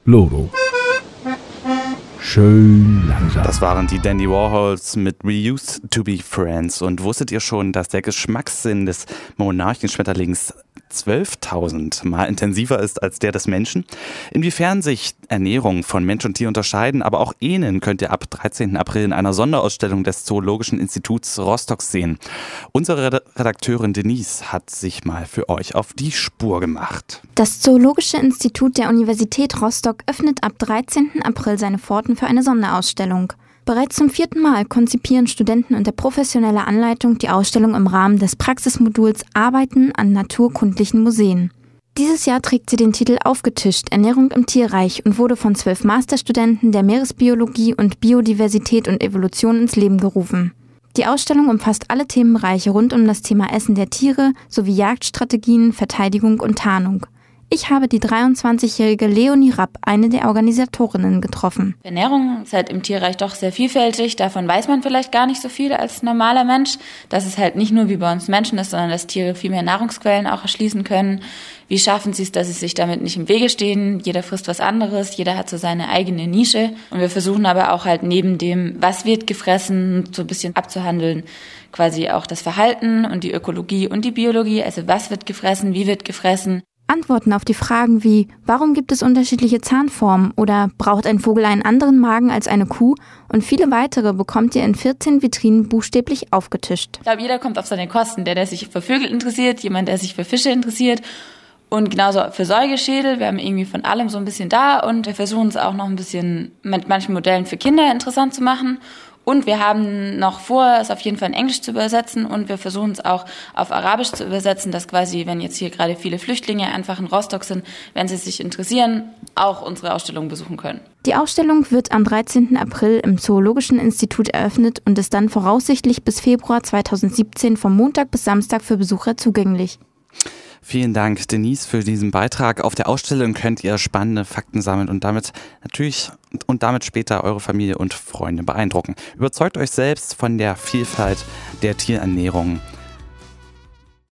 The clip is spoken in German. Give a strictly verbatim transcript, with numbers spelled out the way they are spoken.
Loro. Schön langsam. Das waren die Dandy Warhols mit We Used to Be Friends. Und wusstet ihr schon, dass der Geschmackssinn des Monarchenschmetterlings zwölftausend Mal intensiver ist als der des Menschen? Inwiefern sich Ernährung von Mensch und Tier unterscheiden, aber auch ihnen könnt ihr ab dreizehnten April in einer Sonderausstellung des Zoologischen Instituts Rostock sehen. Unsere Redakteurin Denise hat sich mal für euch auf die Spur gemacht. Das Zoologische Institut der Universität Rostock öffnet ab dreizehnten April seine Pforten für eine Sonderausstellung. Bereits zum vierten Mal konzipieren Studenten unter professioneller Anleitung die Ausstellung im Rahmen des Praxismoduls Arbeiten an naturkundlichen Museen. Dieses Jahr trägt sie den Titel Aufgetischt – Ernährung im Tierreich und wurde von zwölf Masterstudenten der Meeresbiologie und Biodiversität und Evolution ins Leben gerufen. Die Ausstellung umfasst alle Themenbereiche rund um das Thema Essen der Tiere sowie Jagdstrategien, Verteidigung und Tarnung. Ich habe die dreiundzwanzigjährige Leonie Rapp, eine der Organisatorinnen, getroffen. Ernährung ist halt im Tierreich doch sehr vielfältig. Davon weiß man vielleicht gar nicht so viel als normaler Mensch. Dass es halt nicht nur wie bei uns Menschen ist, sondern dass Tiere viel mehr Nahrungsquellen auch erschließen können. Wie schaffen sie es, dass sie sich damit nicht im Wege stehen? Jeder frisst was anderes, jeder hat so seine eigene Nische. Und wir versuchen aber auch halt neben dem, was wird gefressen, so ein bisschen abzuhandeln, quasi auch das Verhalten und die Ökologie und die Biologie. Also was wird gefressen, wie wird gefressen? Antworten auf die Fragen wie, warum gibt es unterschiedliche Zahnformen oder braucht ein Vogel einen anderen Magen als eine Kuh und viele weitere bekommt ihr in vierzehn Vitrinen buchstäblich aufgetischt. Ich glaube, jeder kommt auf seine Kosten. Der, der sich für Vögel interessiert, jemand, der sich für Fische interessiert und genauso für Säugeschädel. Wir haben irgendwie von allem so ein bisschen da und wir versuchen es auch noch ein bisschen mit manchen Modellen für Kinder interessant zu machen. Und wir haben noch vor, es auf jeden Fall in Englisch zu übersetzen und wir versuchen es auch auf Arabisch zu übersetzen, dass quasi, wenn jetzt hier gerade viele Flüchtlinge einfach in Rostock sind, wenn sie sich interessieren, auch unsere Ausstellung besuchen können. Die Ausstellung wird am dreizehnten April im Zoologischen Institut eröffnet und ist dann voraussichtlich bis Februar zweitausendsiebzehn vom Montag bis Samstag für Besucher zugänglich. Vielen Dank, Denise, für diesen Beitrag. Auf der Ausstellung könnt ihr spannende Fakten sammeln und damit natürlich und damit später eure Familie und Freunde beeindrucken. Überzeugt euch selbst von der Vielfalt der Tierernährung